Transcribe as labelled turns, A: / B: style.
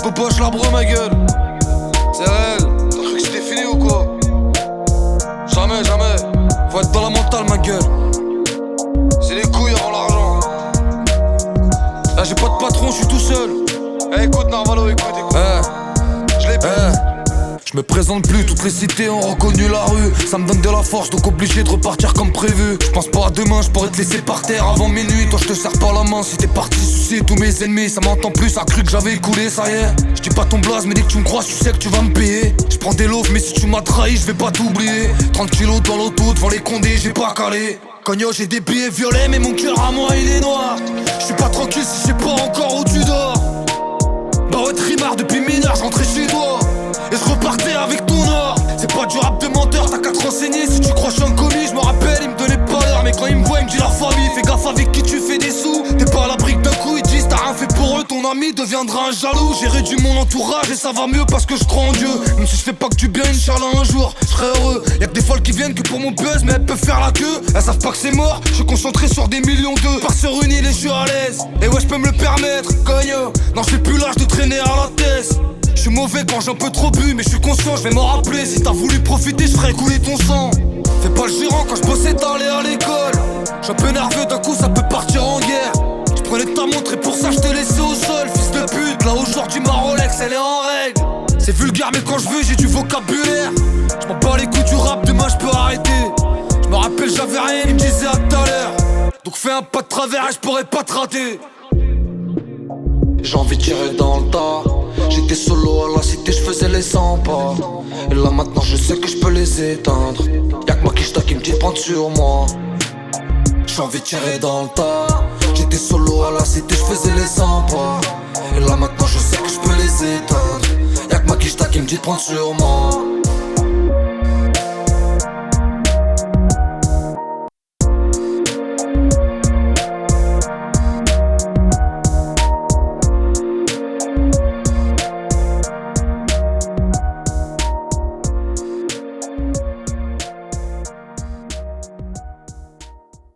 A: Jusqu'au poche l'arbre ma gueule. C'est réel, t'as cru que c'était fini ou quoi? Jamais, jamais. Faut être dans la mentale ma gueule. C'est les couilles avant l'argent. Là j'ai pas de patron, je suis tout seul. Écoute Narvalo, écoute. Je l'ai Je me présente plus, toutes les cités ont reconnu la rue. Ça me donne de la force, donc obligé de repartir comme prévu. Je pense pas à demain, je pourrais te laisser par terre avant minuit. Toi je te serre pas la main, si t'es parti sucer tous mes ennemis. Ça m'entend plus, ça a cru que j'avais coulé, ça y est. Je dis pas ton blaze, mais dès que tu me croises, tu sais que tu vas me payer. Je prends des loaves, mais si tu m'as trahi, je vais pas t'oublier. 30 kilos dans l'auto, devant les condés, j'ai pas calé. Cogno, j'ai des billets violets, mais mon cœur à moi il est noir. Je suis pas tranquille si je sais pas encore où tu dors. Bah ouais, trimard depuis mineur, j'rentrais chez toi. Et je repartais avec ton or. C'est pas du rap de menteur, t'as qu'à te renseigner. Si tu crois que je suis un commis, je me rappelle, il me donnait pas l'heure. Mais quand il me voit, il me dit la famille. Fais gaffe avec qui tu fais des sous. T'es pas à la brique d'un coup, ils disent t'as rien fait pour eux. Ton ami deviendra un jaloux. J'ai réduit mon entourage et ça va mieux parce que je crois en Dieu. Même si je fais pas que du bien, Inch'Allah un jour je serai heureux. Y'a que des folles qui viennent que pour mon buzz, mais elles peuvent faire la queue. Elles savent pas que c'est mort, je suis concentré sur des millions d'eux. Pars sur une île et je suis à l'aise. Et ouais, je peux me le permettre, cogno. Non, j'ai plus l'âge de traîner à la tête. Je suis mauvais quand j'ai un peu trop bu, mais je suis conscient, je vais m'en rappeler. Si t'as voulu profiter, je ferai couler ton sang. Fais pas le gérant quand je bossais, t'allais à l'école. J'suis un peu nerveux, d'un coup ça peut partir en guerre. Je prenais ta montre et pour ça je te laissais au sol. Fils de pute, là aujourd'hui ma Rolex elle est en règle. C'est vulgaire mais quand je veux j'ai du vocabulaire. Je m'en bats les coups du rap, demain je peux arrêter. Je me rappelle j'avais rien, il me disait à tout à l'heure. Donc fais un pas de travers et je pourrais pas te rater. J'ai envie de tirer dans le tas. J'étais solo à la cité, je faisais les 100 pas. Et là maintenant je sais que je peux les éteindre. Y'a que ma quicheta qui me dit de prendre sur moi. J'ai envie de tirer dans le tas. J'étais solo à la cité, je faisais les 100 pas. Et là maintenant je sais que je peux les éteindre. Y'a que ma quicheta qui me dit de prendre sur moi.